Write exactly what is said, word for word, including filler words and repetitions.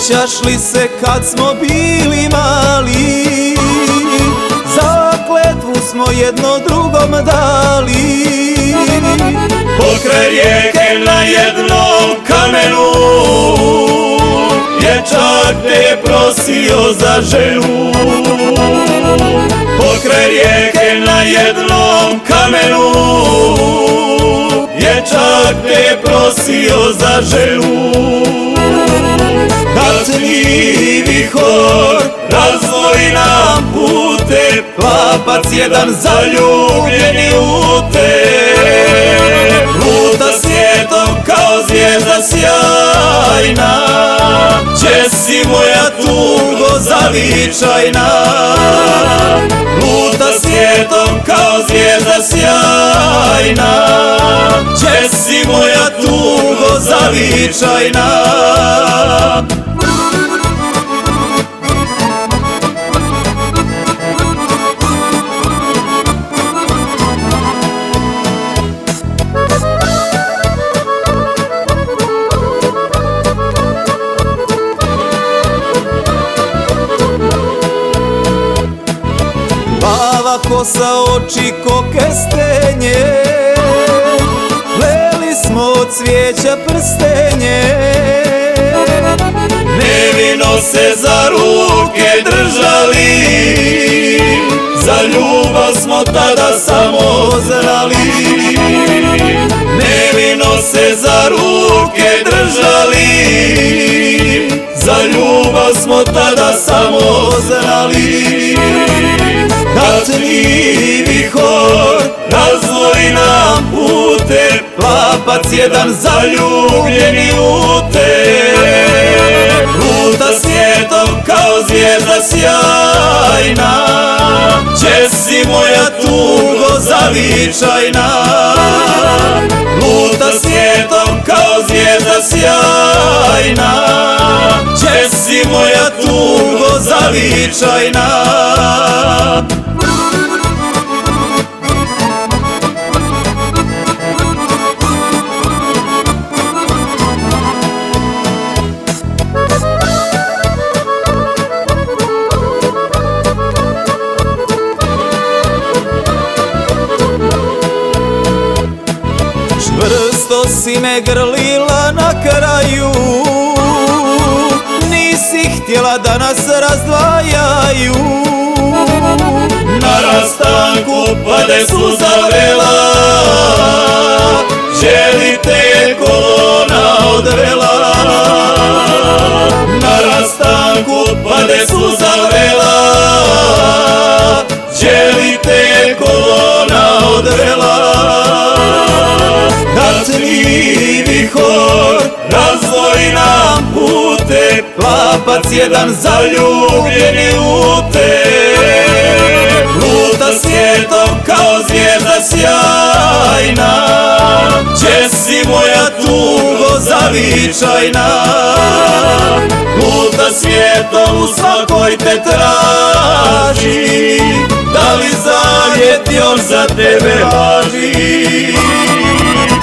Sjećaš li se kad smo bili mali, zakletvu smo jedno drugom dali. Pokraj rijeke na jednom kamenu dječak te je prosio za ženu. Pokraj rijeke na jednom kamenu dječak te je prosio za ženu. Kad ni vihor razdvoji nam pute, klapac jedan zaljubljeni u te. Luta svijetom kao zvijezda sjajna, če si moja tugo zavičajna. Luta svijetom kao zvijezda sjajna, če si moja tugo zavičajna. Plava kosa, oči ko kestenje, pleli smo od cvijeća prstenje. Nevino se za ruke držali, za ljubav smo tada samo znali. Nevino se za ruke držali, za ljubav smo tada samo znali. Kad ni vihor razdvoji nam pute, klapac jedan zaljubljeni u te. Luta svijetom kao zvijezda sjajna, če si moja tugo zavičajna. Luta svijetom kao zvijezda sjajna, če si moja tugo zavičajna. Čvrsto si me grlila na kraju, nisi htjela da nas razdvajaju. Na rastanku pade suza vrela, želi te je kolona odvela. Na rastanku pade suza vrela, želi te je kolona odvela. Kad ni vihor razdvoji nam pute, klapac jedan zaljubljeni u te. Luta svijetom kao zvijezda sjajna, če si moja tugo zavičajna. Luta svijetom u svakoj te traži, da li zavjet još za tebe važi.